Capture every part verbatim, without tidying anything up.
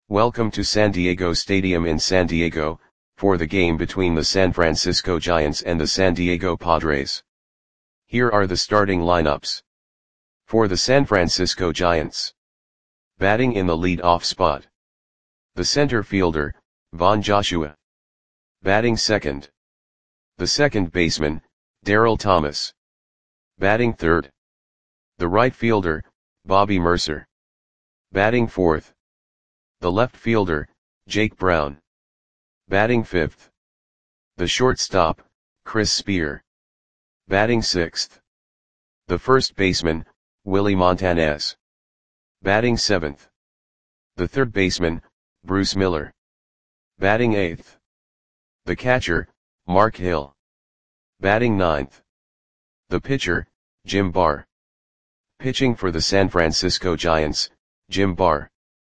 Welcome to San Diego Stadium in San Diego, for the game between the San Francisco Giants and the San Diego Padres. Here are the starting lineups. For the San Francisco Giants. Batting in the lead-off spot. The center fielder, Von Joshua. Batting second. The second baseman, Daryl Thomas. Batting third. The right fielder, Bobby Murcer. Batting fourth. The left fielder, Jake Brown. Batting fifth. The shortstop, Chris Spear. Batting sixth. The first baseman, Willie Montanez. Batting seventh. The third baseman, Bruce Miller. Batting eighth. The catcher, Mark Hill. Batting ninth. The pitcher, Jim Barr. Pitching for the San Francisco Giants, Jim Barr.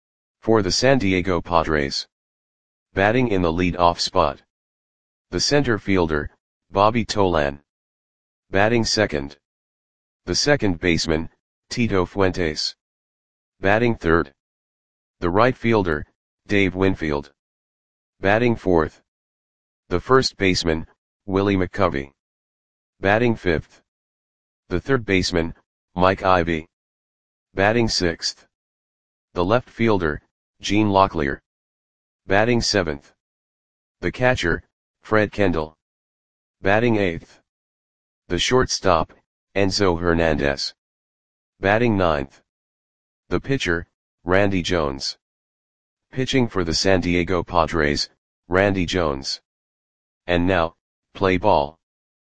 For the San Diego Padres. Batting in the lead-off spot. The center fielder, Bobby Tolan. Batting second. The second baseman, Tito Fuentes. Batting third. The right fielder, Dave Winfield. Batting fourth. The first baseman, Willie McCovey. Batting fifth. The third baseman, Mike Ivy. Batting sixth. The left fielder, Gene Locklear. Batting seventh. The catcher, Fred Kendall. Batting eighth. The shortstop, Enzo Hernandez. Batting ninth. The pitcher, Randy Jones. Pitching for the San Diego Padres, Randy Jones. And now, play ball.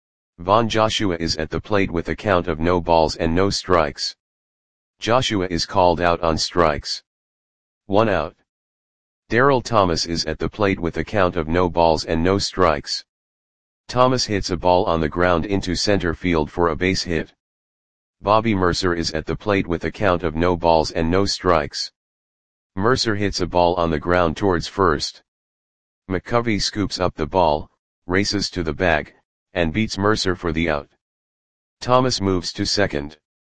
Von Joshua is at the plate with a count of no balls and no strikes. Joshua is called out on strikes. One out. Daryl Thomas is at the plate with a count of no balls and no strikes. Thomas hits a ball on the ground into center field for a base hit. Bobby Murcer is at the plate with a count of no balls and no strikes. Murcer hits a ball on the ground towards first. McCovey scoops up the ball, races to the bag, and beats Murcer for the out. Thomas moves to second.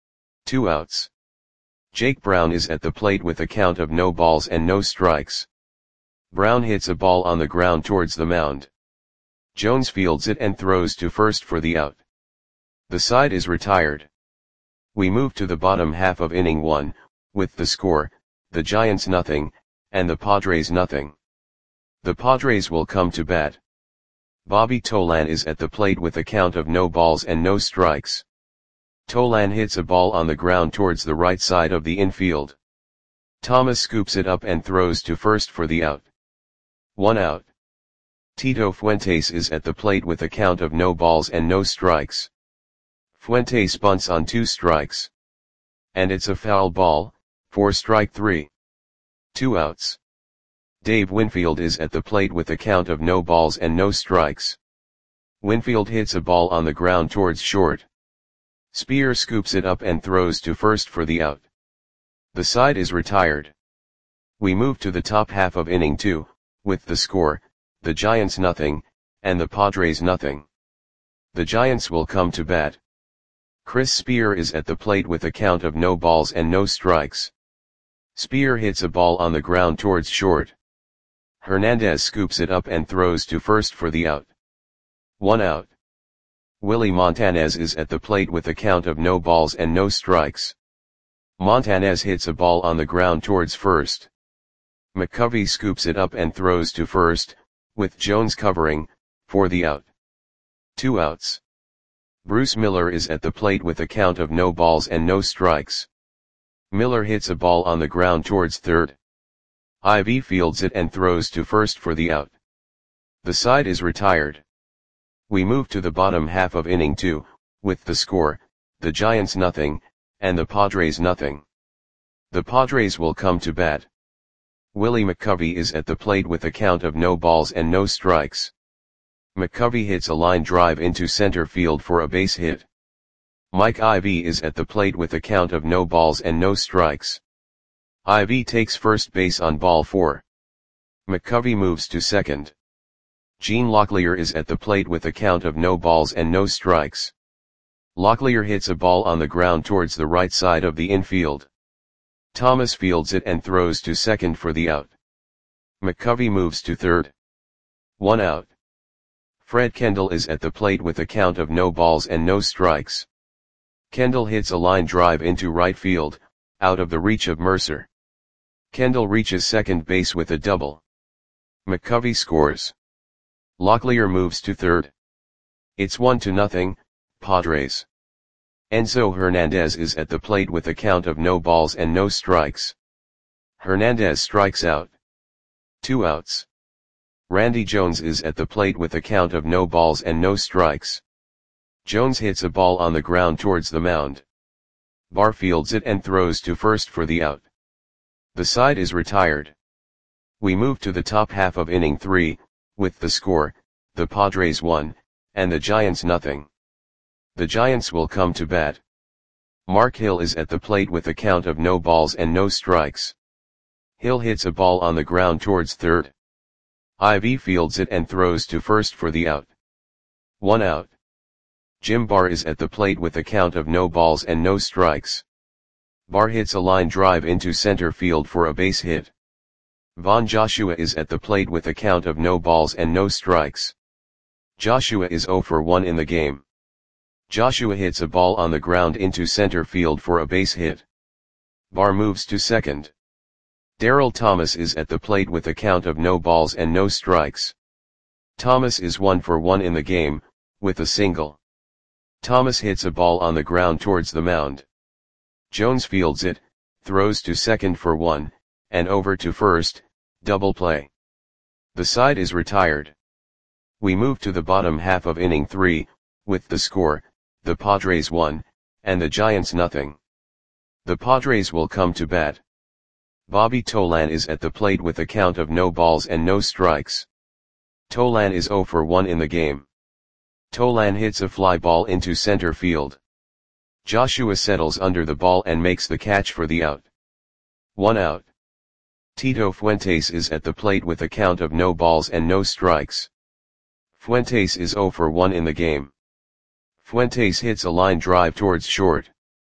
Two outs. Jake Brown is at the plate with a count of no balls and no strikes. Brown hits a ball on the ground towards the mound. Jones fields it and throws to first for the out. The side is retired. We move to the bottom half of inning one, with the score, the Giants nothing, and the Padres nothing. The Padres will come to bat. Bobby Tolan is at the plate with a count of no balls and no strikes. Tolan hits a ball on the ground towards the right side of the infield. Thomas scoops it up and throws to first for the out. One out. Tito Fuentes is at the plate with a count of no balls and no strikes. Fuentes bunts on two strikes. And it's a foul ball, for strike three. Two outs. Dave Winfield is at the plate with a count of no balls and no strikes. Winfield hits a ball on the ground towards short. Spear scoops it up and throws to first for the out. The side is retired. We move to the top half of inning two, with the score, the Giants nothing, and the Padres nothing. The Giants will come to bat. Chris Spear is at the plate with a count of no balls and no strikes. Spear hits a ball on the ground towards short. Hernandez scoops it up and throws to first for the out. One out. Willie Montanez is at the plate with a count of no balls and no strikes. Montanez hits a ball on the ground towards first. McCovey scoops it up and throws to first, with Jones covering, for the out. Two outs. Bruce Miller is at the plate with a count of no balls and no strikes. Miller hits a ball on the ground towards third. Ivy fields it and throws to first for the out. The side is retired. We move to the bottom half of inning two, with the score, the Giants nothing, and the Padres nothing. The Padres will come to bat. Willie McCovey is at the plate with a count of no balls and no strikes. McCovey hits a line drive into center field for a base hit. Mike Ivy is at the plate with a count of no balls and no strikes. Ivy takes first base on ball four. McCovey moves to second. Gene Locklear is at the plate with a count of no balls and no strikes. Locklear hits a ball on the ground towards the right side of the infield. Thomas fields it and throws to second for the out. McCovey moves to third. One out. Fred Kendall is at the plate with a count of no balls and no strikes. Kendall hits a line drive into right field, out of the reach of Mercer. Kendall reaches second base with a double. McCovey scores. Locklear moves to third. It's one to nothing, Padres. Enzo Hernandez is at the plate with a count of no balls and no strikes. Hernandez strikes out. Two outs. Randy Jones is at the plate with a count of no balls and no strikes. Jones hits a ball on the ground towards the mound. Barr fields it and throws to first for the out. The side is retired. We move to the top half of inning three, with the score, the Padres one, and the Giants nothing. The Giants will come to bat. Mark Hill is at the plate with a count of no balls and no strikes. Hill hits a ball on the ground towards third. Ivy fields it and throws to first for the out. One out. Jim Barr is at the plate with a count of no balls and no strikes. Barr hits a line drive into center field for a base hit. Von Joshua is at the plate with a count of no balls and no strikes. Joshua is zero for one in the game. Joshua hits a ball on the ground into center field for a base hit. Barr moves to second. Darryl Thomas is at the plate with a count of no balls and no strikes. Thomas is one for one in the game, with a single. Thomas hits a ball on the ground towards the mound. Jones fields it, throws to second for one, and over to first, double play. The side is retired. We move to the bottom half of inning three, with the score, the Padres one, and the Giants nothing. The Padres will come to bat. Bobby Tolan is at the plate with a count of no balls and no strikes. Tolan is zero for one in the game. Tolan hits a fly ball into center field. Joshua settles under the ball and makes the catch for the out. One out. Tito Fuentes is at the plate with a count of no balls and no strikes. Fuentes is zero for one in the game. Fuentes hits a line drive towards short.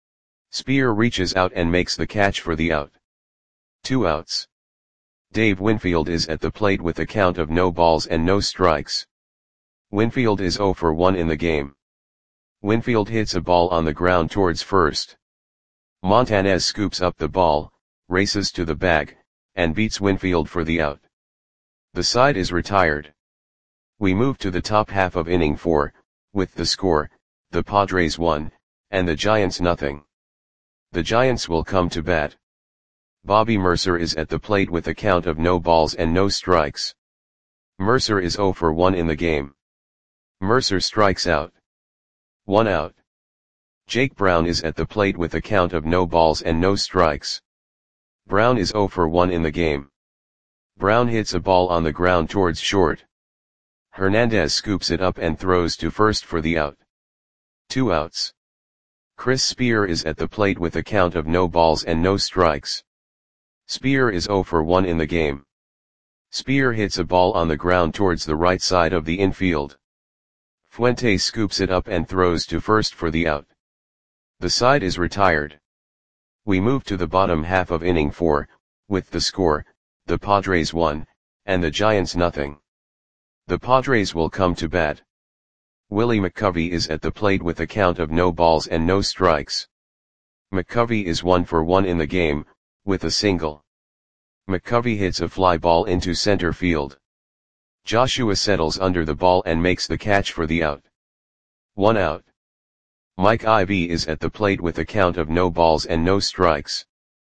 Spear reaches out and makes the catch for the out. Two outs. Dave Winfield is at the plate with a count of no balls and no strikes. Winfield is zero for one in the game. Winfield hits a ball on the ground towards first. Montanez scoops up the ball, races to the bag, and beats Winfield for the out. The side is retired. We move to the top half of inning four, with the score, the Padres one, and the Giants nothing. The Giants will come to bat. Bobby Mercer is at the plate with a count of no balls and no strikes. Mercer is zero for one in the game. Mercer strikes out. One out. Jake Brown is at the plate with a count of no balls and no strikes. Brown is zero for one in the game. Brown hits a ball on the ground towards short. Hernandez scoops it up and throws to first for the out. Two outs. Chris Spear is at the plate with a count of no balls and no strikes. Spear is zero for one in the game. Spear hits a ball on the ground towards the right side of the infield. Fuentes scoops it up and throws to first for the out. The side is retired. We move to the bottom half of inning four, with the score, the Padres one, and the Giants nothing. The Padres will come to bat. Willie McCovey is at the plate with a count of no balls and no strikes. McCovey is one for one in the game, with a single. McCovey hits a fly ball into center field. Joshua settles under the ball and makes the catch for the out. One out. Mike Ivy is at the plate with a count of no balls and no strikes.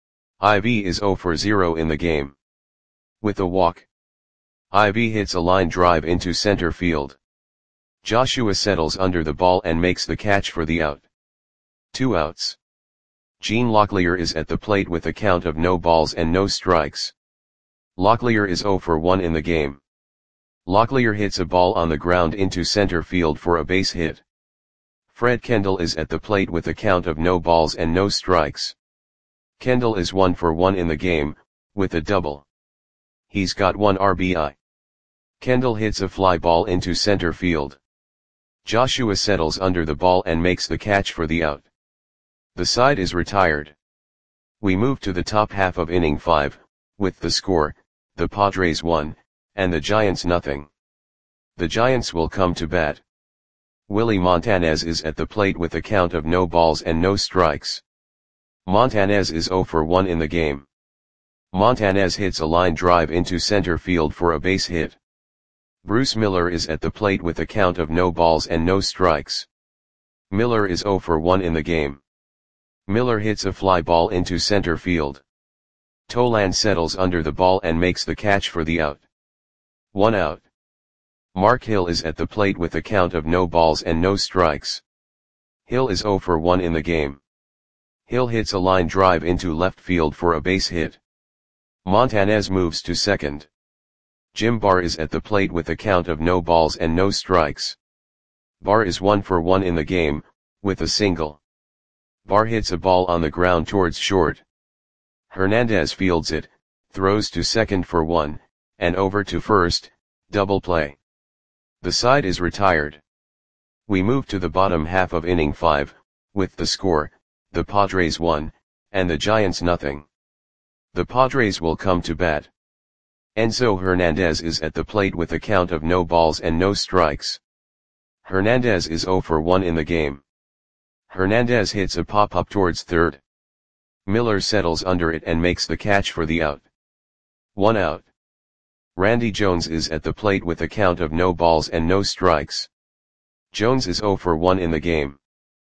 Ivy is zero for zero in the game. With a walk. Ivy hits a line drive into center field. Joshua settles under the ball and makes the catch for the out. Two outs. Gene Locklear is at the plate with a count of no balls and no strikes. Locklear is zero for one in the game. Locklear hits a ball on the ground into center field for a base hit. Fred Kendall is at the plate with a count of no balls and no strikes. Kendall is one for one in the game, with a double. He's got one R B I. Kendall hits a fly ball into center field. Joshua settles under the ball and makes the catch for the out. The side is retired. We move to the top half of inning five, with the score, the Padres one, and the Giants nothing. The Giants will come to bat. Willie Montanez is at the plate with a count of no balls and no strikes. Montanez is zero for one in the game. Montanez hits a line drive into center field for a base hit. Bruce Miller is at the plate with a count of no balls and no strikes. Miller is zero for one in the game. Miller hits a fly ball into center field. Tolan settles under the ball and makes the catch for the out. One out. Mark Hill is at the plate with a count of no balls and no strikes. Hill is zero for one in the game. Hill hits a line drive into left field for a base hit. Montanez moves to second. Jim Barr is at the plate with a count of no balls and no strikes. Barr is one for one in the game, with a single. Barr hits a ball on the ground towards short. Hernandez fields it, throws to second for one, and over to first, double play. The side is retired. We move to the bottom half of inning five, with the score, the Padres one, and the Giants nothing. The Padres will come to bat. Enzo Hernandez is at the plate with a count of no balls and no strikes. Hernandez is zero for one in the game. Hernandez hits a pop-up towards third. Miller settles under it and makes the catch for the out. One out. Randy Jones is at the plate with a count of no balls and no strikes. Jones is zero for one in the game.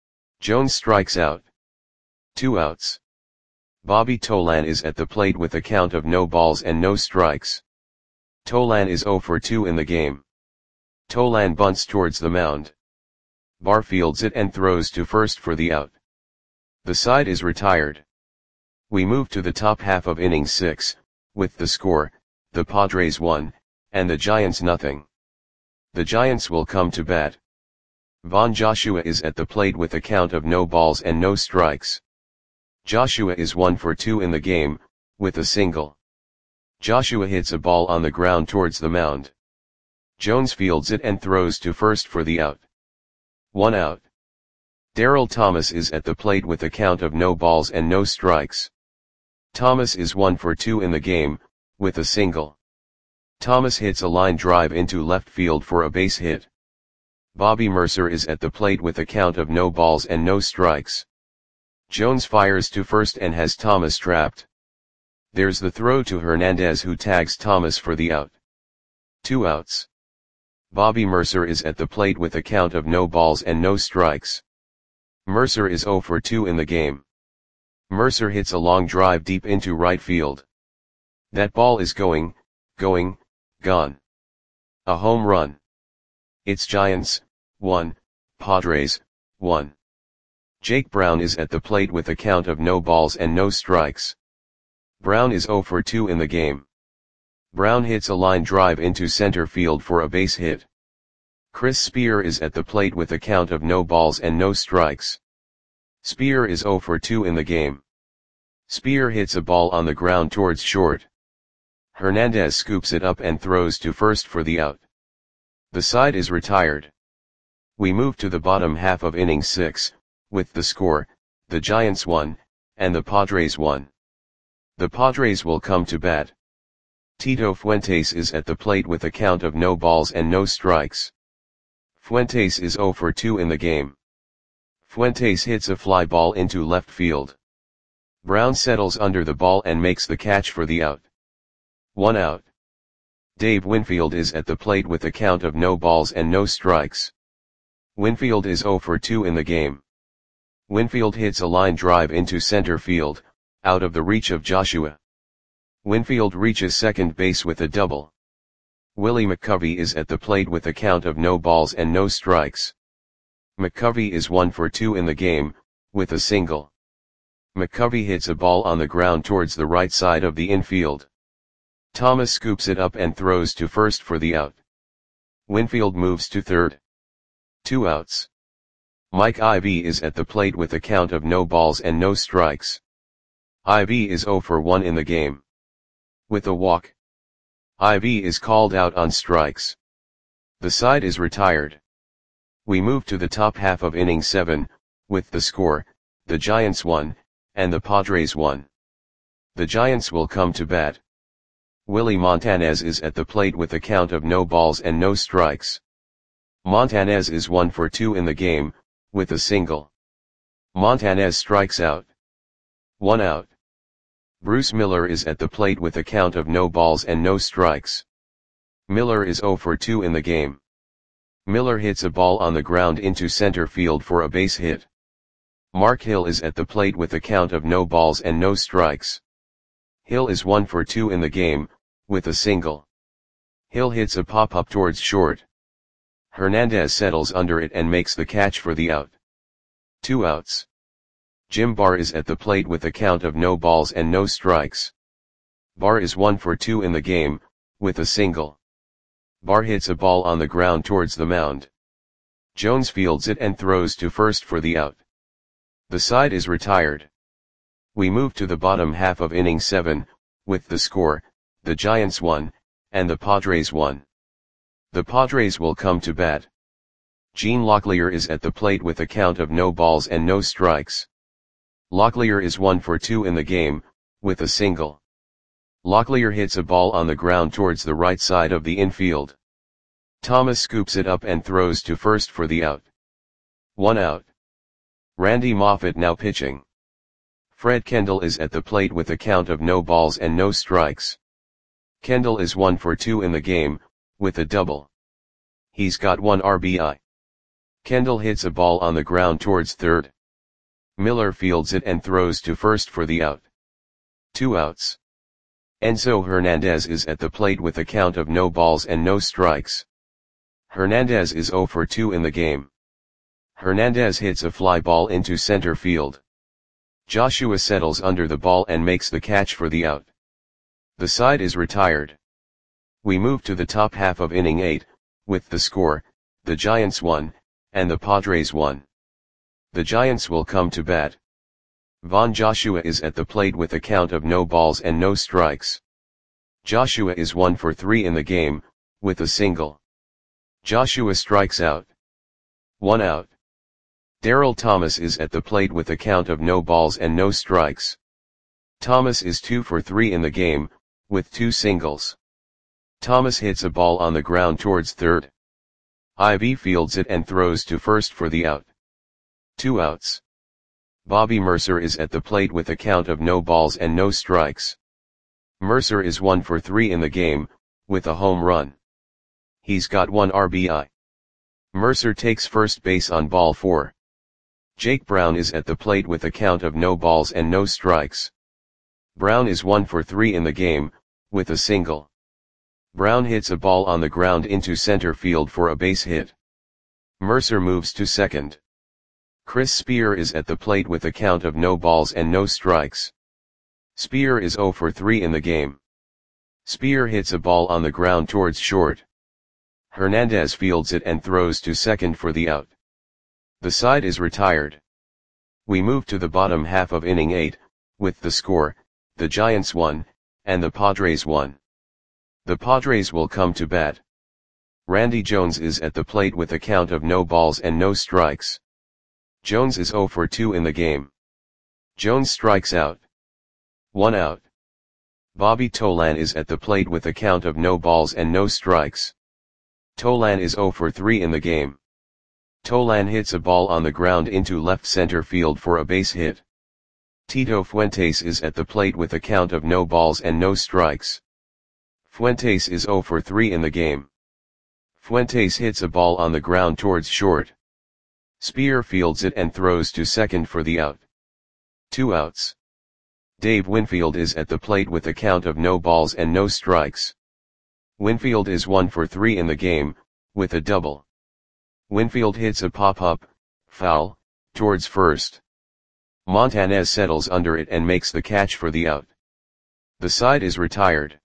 Jones strikes out. Two outs. Bobby Tolan is at the plate with a count of no balls and no strikes. Tolan is zero for two in the game. Tolan bunts towards the mound. Barr fields it and throws to first for the out. The side is retired. We move to the top half of inning six, with the score, the Padres one, and the Giants nothing. The Giants will come to bat. Von Joshua is at the plate with a count of no balls and no strikes. Joshua is one for two in the game, with a single. Joshua hits a ball on the ground towards the mound. Jones fields it and throws to first for the out. One out. Darryl Thomas is at the plate with a count of no balls and no strikes. Thomas is one for two in the game, with a single. Thomas hits a line drive into left field for a base hit. Bobby Mercer is at the plate with a count of no balls and no strikes. Jones fires to first and has Thomas trapped. There's the throw to Hernandez, who tags Thomas for the out. Two outs. Bobby Mercer is at the plate with a count of no balls and no strikes. Mercer is zero for two in the game. Mercer hits a long drive deep into right field. That ball is going, going, gone. A home run. It's Giants, one, Padres, one. Jake Brown is at the plate with a count of no balls and no strikes. Brown is zero for two in the game. Brown hits a line drive into center field for a base hit. Chris Spear is at the plate with a count of no balls and no strikes. Spear is zero for two in the game. Spear hits a ball on the ground towards short. Hernandez scoops it up and throws to first for the out. The side is retired. We move to the bottom half of inning six, with the score, the Giants one, and the Padres one. The Padres will come to bat. Tito Fuentes is at the plate with a count of no balls and no strikes. Fuentes is zero for two in the game. Fuentes hits a fly ball into left field. Brown settles under the ball and makes the catch for the out. One out. Dave Winfield is at the plate with a count of no balls and no strikes. Winfield is zero for two in the game. Winfield hits a line drive into center field, out of the reach of Joshua. Winfield reaches second base with a double. Willie McCovey is at the plate with a count of no balls and no strikes. McCovey is one for two in the game, with a single. McCovey hits a ball on the ground towards the right side of the infield. Thomas scoops it up and throws to first for the out. Winfield moves to third. Two outs. Mike Ivy is at the plate with a count of no balls and no strikes. Ivy is zero for one in the game. With a walk. Ivy is called out on strikes. The side is retired. We move to the top half of inning seven, with the score, the Giants one, and the Padres one. The Giants will come to bat. Willie Montanez is at the plate with a count of no balls and no strikes. Montanez is one for two in the game, with a single. Montanez strikes out. One out. Bruce Miller is at the plate with a count of no balls and no strikes. Miller is zero for two in the game. Miller hits a ball on the ground into center field for a base hit. Mark Hill is at the plate with a count of no balls and no strikes. Hill is one for two in the game, with a single. Hill hits a pop-up towards short. Hernandez settles under it and makes the catch for the out. Two outs. Jim Barr is at the plate with a count of no balls and no strikes. Barr is one for two in the game, with a single. Barr hits a ball on the ground towards the mound. Jones fields it and throws to first for the out. The side is retired. We move to the bottom half of inning seven, with the score, the Giants won, and the Padres won. The Padres will come to bat. Gene Locklear is at the plate with a count of no balls and no strikes. Locklear is one for two in the game, with a single. Locklear hits a ball on the ground towards the right side of the infield. Thomas scoops it up and throws to first for the out. One out. Randy Moffett now pitching. Fred Kendall is at the plate with a count of no balls and no strikes. Kendall is one for two in the game, with a double. He's got one R B I. Kendall hits a ball on the ground towards third. Miller fields it and throws to first for the out. Two outs. Enzo Hernandez is at the plate with a count of no balls and no strikes. Hernandez is zero for two in the game. Hernandez hits a fly ball into center field. Joshua settles under the ball and makes the catch for the out. The side is retired. We move to the top half of inning eight, with the score, the Giants won, and the Padres won. The Giants will come to bat. Von Joshua is at the plate with a count of no balls and no strikes. Joshua is one for three in the game, with a single. Joshua strikes out. One out. Darryl Thomas is at the plate with a count of no balls and no strikes. Thomas is two for three in the game, with two singles. Thomas hits a ball on the ground towards third. Ivy fields it and throws to first for the out. Two outs. Bobby Mercer is at the plate with a count of no balls and no strikes. Mercer is one for three in the game, with a home run. He's got one R B I. Mercer takes first base on ball four. Jake Brown is at the plate with a count of no balls and no strikes. Brown is one for three in the game, with a single. Brown hits a ball on the ground into center field for a base hit. Mercer moves to second. Chris Spear is at the plate with a count of no balls and no strikes. Spear is zero for three in the game. Spear hits a ball on the ground towards short. Hernandez fields it and throws to second for the out. The side is retired. We move to the bottom half of inning eight, with the score, the Giants won, and the Padres won. The Padres will come to bat. Randy Jones is at the plate with a count of no balls and no strikes. Jones is zero for two in the game. Jones strikes out. One out. Bobby Tolan is at the plate with a count of no balls and no strikes. Tolan is zero for three in the game. Tolan hits a ball on the ground into left center field for a base hit. Tito Fuentes is at the plate with a count of no balls and no strikes. Fuentes is zero for three in the game. Fuentes hits a ball on the ground towards short. Spear fields it and throws to second for the out. Two outs. Dave Winfield is at the plate with a count of no balls and no strikes. Winfield is one for three in the game, with a double. Winfield hits a pop-up, foul, towards first. Montanez settles under it and makes the catch for the out. The side is retired.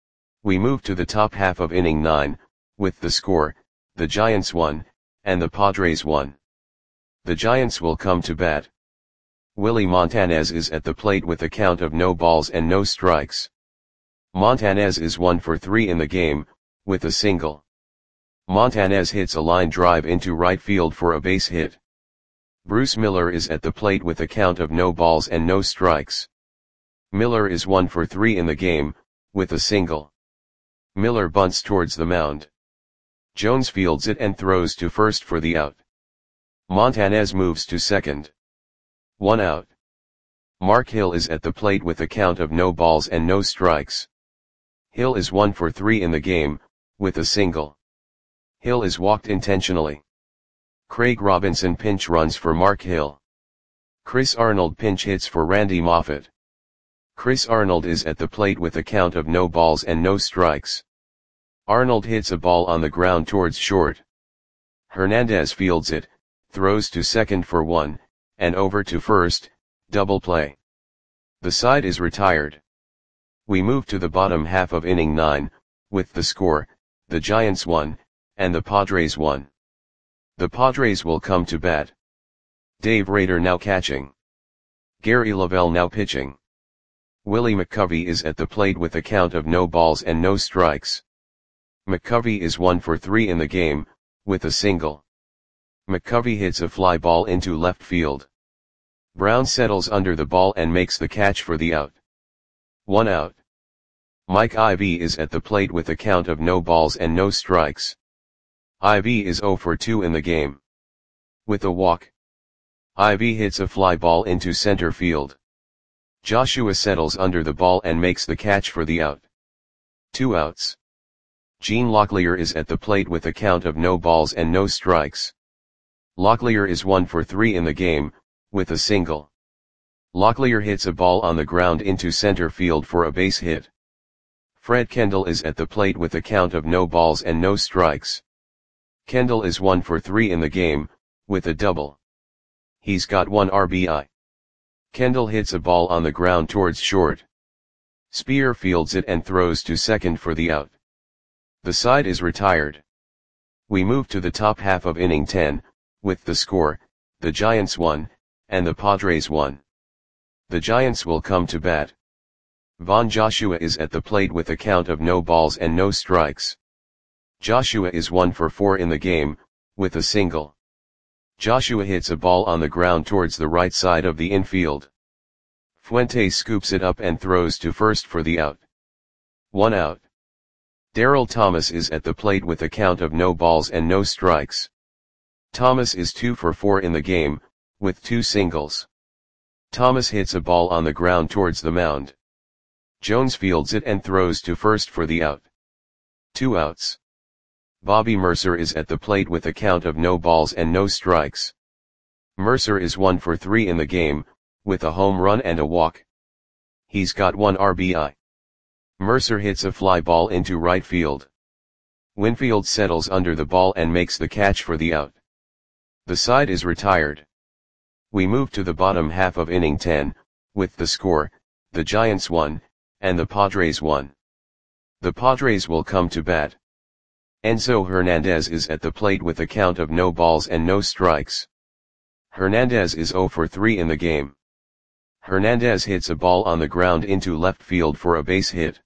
We move to the top half of inning nine, with the score, the Giants won, and the Padres won. The Giants will come to bat. Willie Montanez is at the plate with a count of no balls and no strikes. Montanez is one for three in the game, with a double. Winfield hits a pop-up, foul, towards first. Montanez settles under it and makes the catch for the out. The side is retired. We move to the top half of inning nine, with the score, the Giants won, and the Padres won. The Giants will come to bat. Willie Montanez is at the plate with a count of no balls and no strikes. Montanez is one for three in the game, with a single. Montanez hits a line drive into right field for a base hit. Bruce Miller is at the plate with a count of no balls and no strikes. Miller is one for three in the game, with a single. Miller bunts towards the mound. Jones fields it and throws to first for the out. Montanez moves to second. One out. Mark Hill is at the plate with a count of no balls and no strikes. Hill is one for three in the game, with a single. Hill is walked intentionally. Craig Robinson pinch runs for Mark Hill. Chris Arnold pinch hits for Randy Moffett. Chris Arnold is at the plate with a count of no balls and no strikes. Arnold hits a ball on the ground towards short. Hernandez fields it, throws to second for one, and over to first, double play. The side is retired. We move to the bottom half of inning nine, with the score, the Giants won, and the Padres won. The Padres will come to bat. Dave Rader now catching. Gary Lavelle now pitching. Willie McCovey is at the plate with a count of no balls and no strikes. McCovey is one for three in the game, with a single. McCovey hits a fly ball into left field. Brown settles under the ball and makes the catch for the out. One out. Mike Ivy is at the plate with a count of no balls and no strikes. Ivy is zero for two in the game. With a walk. Ivy hits a fly ball into center field. Joshua settles under the ball and makes the catch for the out. Two outs. Gene Locklear is at the plate with a count of no balls and no strikes. Locklear is one for three in the game, with a single. Locklear hits a ball on the ground into center field for a base hit. Fred Kendall is at the plate with a count of no balls and no strikes. Kendall is one for three in the game, with a double. He's got one R B I. Kendall hits a ball on the ground towards short. Spear fields it and throws to second for the out. The side is retired. We move to the top half of inning ten, with the score, the Giants won, and the Padres won. The Giants will come to bat. Von Joshua is at the plate with a count of no balls and no strikes. Joshua is one for four in the game, with a single. Joshua hits a ball on the ground towards the right side of the infield. Fuentes scoops it up and throws to first for the out. One out. Darryl Thomas is at the plate with a count of no balls and no strikes. Thomas is two for four in the game, with two singles. Thomas hits a ball on the ground towards the mound. Jones fields it and throws to first for the out. Two outs. Bobby Mercer is at the plate with a count of no balls and no strikes. Mercer is one for three in the game, with a home run and a walk. He's got one R B I. Mercer hits a fly ball into right field. Winfield settles under the ball and makes the catch for the out. The side is retired. We move to the bottom half of inning ten, with the score, the Giants won, and the Padres won. The Padres will come to bat. Enzo Hernandez is at the plate with a count of no balls and no strikes. Hernandez is zero for three in the game. Hernandez hits a ball on the ground into left field for a base hit.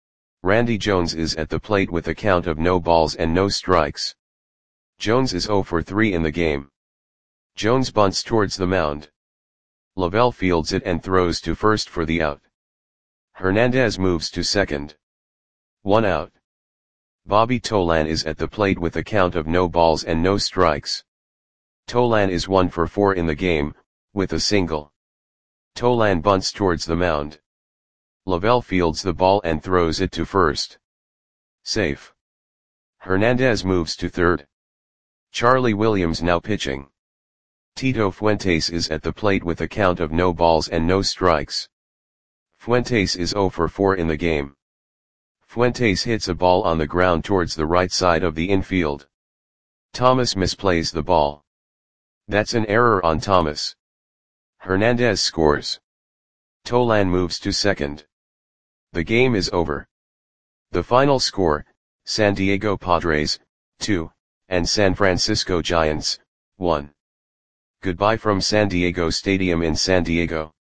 Randy Jones is at the plate with a count of no balls and no strikes. Jones is zero for three in the game. Jones bunts towards the mound. Lavelle fields it and throws to first for the out. Hernandez moves to second. One out. Bobby Tolan is at the plate with a count of no balls and no strikes. Tolan is one for four in the game, with a single. Tolan bunts towards the mound. Lavelle fields the ball and throws it to first. Safe. Hernandez moves to third. Charlie Williams now pitching. Tito Fuentes is at the plate with a count of no balls and no strikes. Fuentes is zero for four in the game. Fuentes hits a ball on the ground towards the right side of the infield. Thomas misplays the ball. That's an error on Thomas. Hernandez scores. Tolan moves to second. The game is over. The final score, San Diego Padres, two, and San Francisco Giants, one. Goodbye from San Diego Stadium in San Diego.